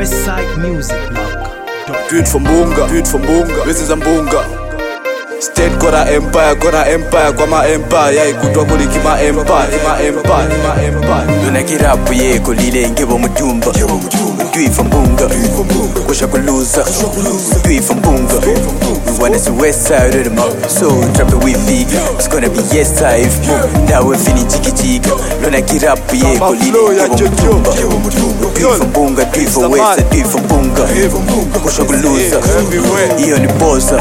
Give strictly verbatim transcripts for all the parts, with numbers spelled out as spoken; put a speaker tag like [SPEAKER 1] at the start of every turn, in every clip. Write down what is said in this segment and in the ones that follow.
[SPEAKER 1] Westside Music Blog.
[SPEAKER 2] Do it for Mbunga, do it for Mbunga. This is a Mbunga. State kora empire, kora empire, kwa ma empire. Ya ikutwa kuliki ma empire, ma empire, ma empire.
[SPEAKER 3] Luna kirapu ye kulile ngebo mjumba. Do it for Mbunga, kusha kuluza. Do it for Mbunga. We wanna see west side of the map. So drop it with big. It's gonna be yes time. Now we're feeling jiggy jiggy. Luna kirapu ye kulile ngebo mjumba. Do it for Mbunga, do it for west, do it for Mbunga. Kusha kuluza. Iyo ni bossa.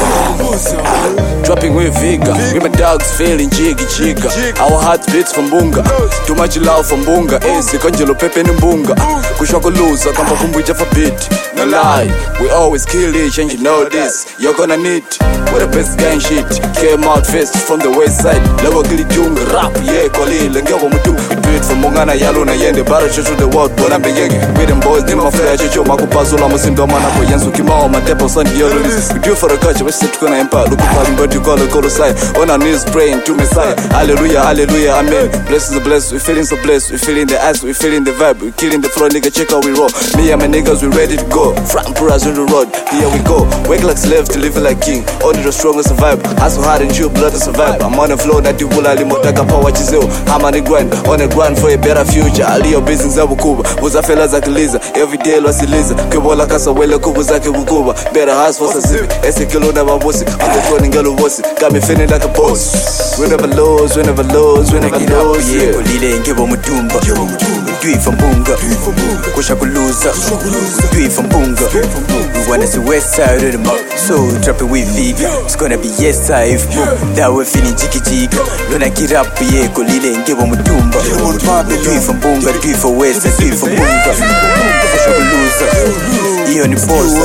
[SPEAKER 2] Dropping with vigor, with my dogs feeling jiggy jigga. Our heart beats from Mbunga. Too much love from Mbunga. Easy konjelo pepe ni Mbunga. Kushoko loser, kamba kumbuja for beat. No lie, we always kill each and you know this. You're gonna need, we're the best gang shit. Came out first from the west side. Level gili junga rap, yeah, koli lengevo mutu. We do it for Mungana Yaluna Yende. Bara show to the world, but I'm the yenge. We them boys, nima flare, chocho makupazula musimdo mana po yansu kimao matepo son yolo. We do it for the culture, we sit kona empire. Look up but you call it call side. On our knees praying to Messiah. Hallelujah, hallelujah, amen. Blessings are blessed, we feeling so blessed. We feeling the ass, we feeling the vibe. We killing the flow, nigga, check how we roll. Me and my niggas, we ready to go. Front puras on the road, here we go. Wake like slaves to live like king. Only the strongest survive. Hustle hard and chew blood to survive. I'm on the floor, not the wool, Ali Motaka power chizel. I'm on the grind, on the grind for a better future. Ali your business abu kuba. Buza fella zakiliza. Every day lost iliza. Kebola kasa wele kubu zake bukuba. Better hustle for Sazibi. Ese kilo na mabosi. I'm the phone and galo bossy. Got me feeling like a boss. We never lose, we never lose, we never lose.
[SPEAKER 3] Yeah, kulile ngebo mjumba. Do it for Mbunga. Kusha kuluza. Do it for Mbunga. We wanna see west side of the map. So drop it with big. It's gonna be yes time. Now we're feeling jiggy jiggy. Luna kirapu ye kulile ngebo mjumba. Do it for Mbunga, do it for west, do it for Mbunga. Kusha kuluza. Iyo ni bossa.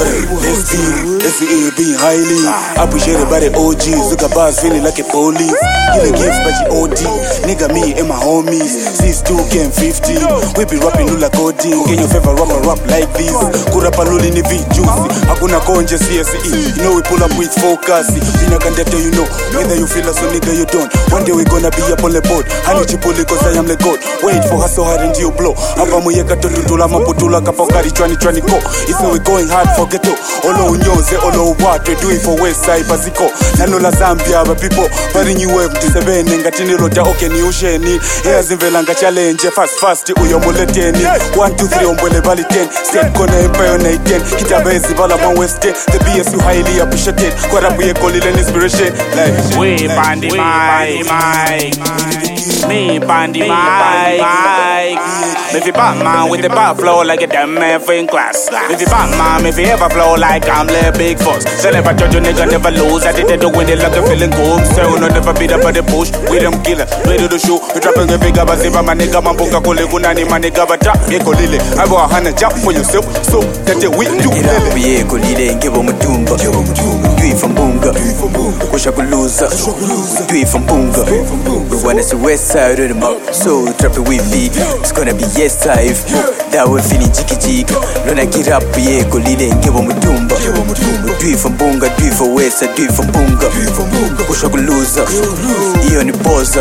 [SPEAKER 4] S E being highly appreciated by the O Gs. Look at bars feeling like a police. Killing gifts by the O D. Nigga, me and my homies. Since two K fifty. We be rapping like coding. Can your favorite rapper rap like this? Kurapa luli ni vi juicy. Hakuna konje C S E. You know we pull up with focus. Bina kandeto you know. Whether you feel us or nigga you don't. One day we gonna be up on the board. Hani chipuli cause I am the god. Wait for hustle hard and you blow. Hapa muyeka tutula maputula kapokari chwani chwani ko. It's no we going hard for ghetto. Olo unyoze, olo what we do it for west side baziko. Nano la Zambia ba people. Bari nyiwe mtisebene ngatini lota oke ni usheni. Hea zimvelanga challenge fast fast uyo muleteni. One two three ombwele bali ten. Step kona empire na iten. Kitabezi bala one west ten. The B S you highly appreciated. Kwa rapu ye kolile inspiration. Like
[SPEAKER 5] we bandi Mike, Mike. Me bandi Mike. Me fi Batman with the bat flow like a damn man for in class. Me fi Batman, me fi ever flow like I'm the big boss. So never judge a nigga, never lose. I did it to win it like a feeling good. So no never beat up by the bush. We them killer, ready to shoot. We dropping a big abba ziba, my nigga, my bunga kule kunani, my nigga, but drop ye kolile. I go a hundred jump for yourself, so that you win you.
[SPEAKER 3] Kirapu ye kulile ngebo mjumba. Do it for Mbunga. Kusha kuluza. Do it for Mbunga. We wanna see west side of the map. So drop it with big. It's gonna be yes time. Now we're feeling jiggy jiggy. Luna kirapu ye kulile ngebo mjumba. Do it for Mbunga, do it for west, do it for Mbunga. Kusha kuluza. Iyo ni bossa.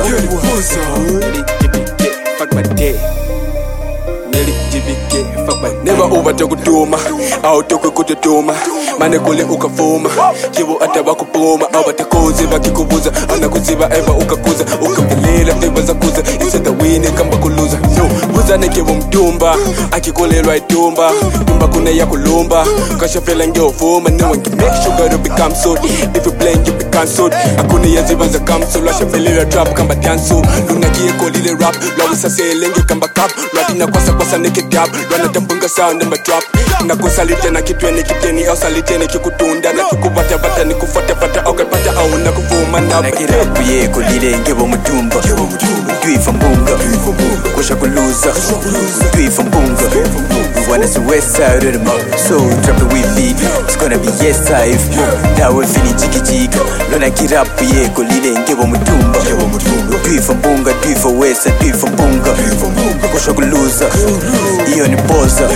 [SPEAKER 2] Fuck my day. Nelly G B K, fuck my day. Never over to kutuma, out to kutuma. Mane kule ukafuma, kibu ataba kupuma. Abate kozi bakikubuza, anakuziba eva ukakuza. Ukapilela tiba za kuza, iseta wini kamba kuluza. No, buza ne kibu mtumba, akikule lwa itumba. Tumba kune ya kulumba, kasha fela ngeo fuma. No one can make sure to become sold. If you blame you become sold. Akune ya ziba za kamsul, asha felila trap kamba dansu. Luna kie kolile rap, lawisa selenge kamba kap. Lwatina kwasa kwasa neke dab, lwana tambunga sound in my trap. Na kusalite na kitweni kiteni au salite ni kikutunda. Na kikupata pata ni kufata pata au kapata au na kufuma na
[SPEAKER 3] pata. Na kirapu ye kulile ngebo mjumba. Do it for Mbunga. Kusha kuluza. Do it for Mbunga. We wanna see west side of the map. So drop it with big. It's gonna be yes time. Now we're feeling jiggy jiggy. Luna kirapu ye kulile ngebo mjumba. Do it for Mbunga, do it for west, do it for Mbunga. Kusha kuluza. Iyo ni bossa.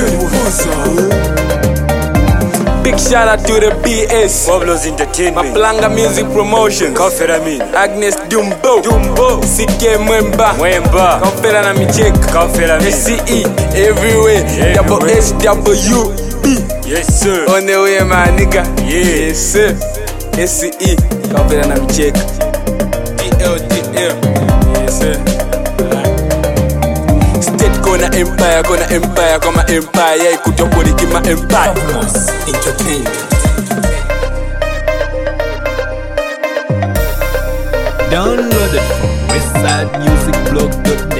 [SPEAKER 2] Big shout out to the B S
[SPEAKER 6] Woblos Entertainment,
[SPEAKER 2] Maplanga Music Promotion,
[SPEAKER 6] Kaferamin,
[SPEAKER 2] Agnes Dumbo,
[SPEAKER 6] Dumbo,
[SPEAKER 2] C K Mwemba,
[SPEAKER 6] Mwemba,
[SPEAKER 2] Kafera na Michek,
[SPEAKER 6] Kaferamin,
[SPEAKER 2] S C E everywhere,
[SPEAKER 6] everywhere.
[SPEAKER 2] Double S W
[SPEAKER 3] B.
[SPEAKER 2] Yes sir.
[SPEAKER 3] On the way my nigga.
[SPEAKER 2] Yeah.
[SPEAKER 3] Yes sir. S C E. Kapela na mcheka. D L D M. Yes sir. State kona empire, kona empire, kama empire, ikutopori kima empire.
[SPEAKER 1] Entertainment. Downloaded from westside music blog dot net.